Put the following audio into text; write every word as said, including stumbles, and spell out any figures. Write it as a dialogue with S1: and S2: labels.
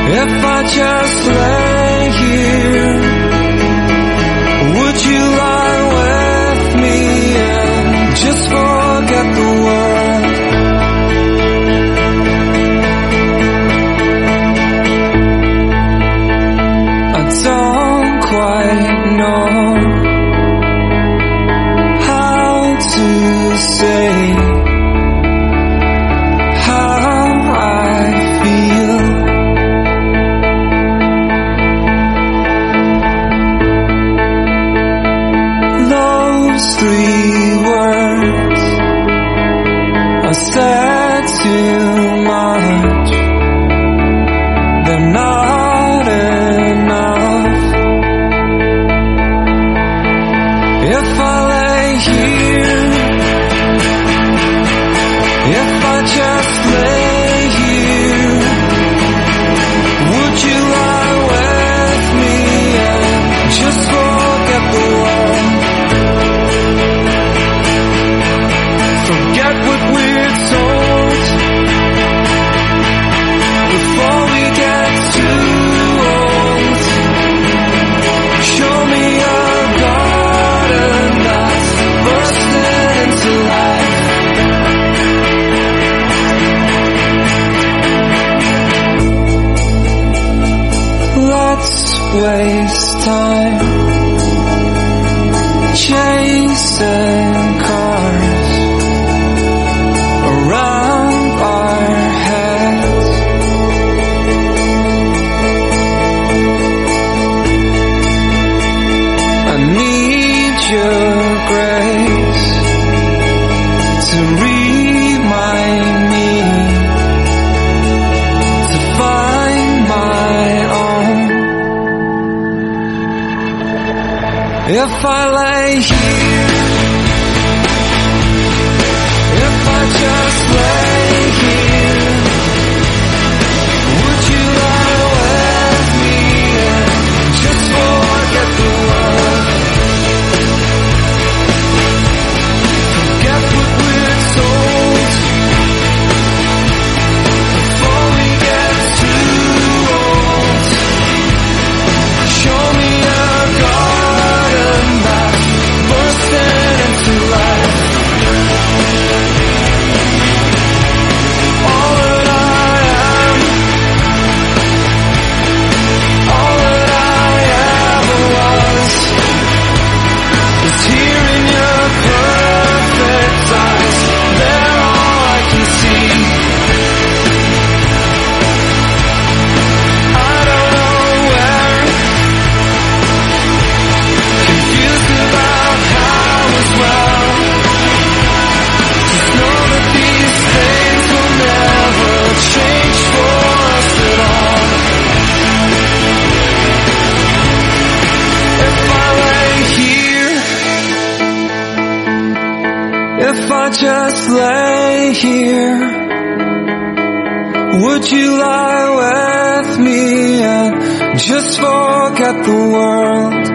S1: If I just lay here, would you lie with me and just forget the world? I don't quite know how to say how I feel. Three words I said too much. They're not enough. If I lay here, if I just lay here, would you lie with me and just forget the world? Forget what we're told before we get too old. Show me a garden that's bursting into life. Let's waste time chasing cars around our heads. I need your grace to remind me to find my own. If I lay here, if I just lay here, would you lie with me and just forget the world? Forget what we're told before we get too old. Show me a garden that's bursting into life. All that I am, all that I ever was, is here in your perfect eyes. They're all I can see. I don't know where, confused about how as well. Just know that these things will never change for us at all. If I lay here, if I just lay here, would you lie with me and just forget the world?